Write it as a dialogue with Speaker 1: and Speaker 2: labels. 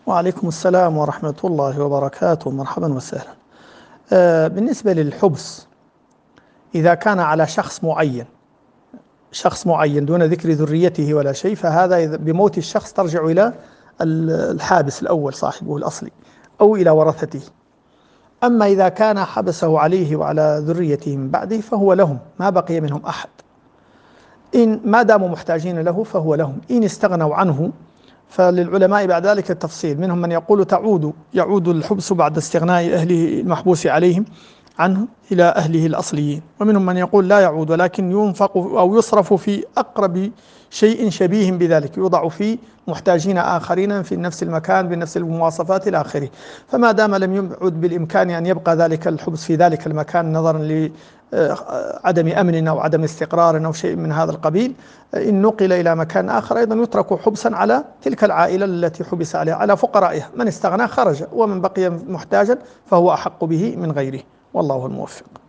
Speaker 1: وعليكم السلام ورحمة الله وبركاته. مرحبا وسهلا. بالنسبة للحبس، إذا كان على شخص معين دون ذكر ذريته ولا شيء، فهذا بموت الشخص ترجع إلى الحابس الأول صاحبه الأصلي أو إلى ورثته. أما إذا كان حبسه عليه وعلى ذريته من بعده فهو لهم، ما بقي منهم أحد. إن ما داموا محتاجين له فهو لهم. إن استغنوا عنه فللعلماء بعد ذلك التفصيل، منهم من يقول يعود الحبس بعد استغناء أهله المحبوس عليهم عنه إلى أهله الأصليين، ومنهم من يقول لا يعود ولكن ينفق أو يصرف في أقرب شيء شبيه بذلك، يوضع في محتاجين آخرين في نفس المكان بنفس المواصفات إلى آخره. فما دام لم يعد بالإمكان أن يبقى ذلك الحبس في ذلك المكان نظرا لعدم أمن أو عدم استقرار أو شيء من هذا القبيل، إن نقل إلى مكان آخر أيضا يترك حبسا على تلك العائلة التي حبس عليها، على فقرائها. من استغنى خرج، ومن بقي محتاجا فهو أحق به من غيره، والله الموفق.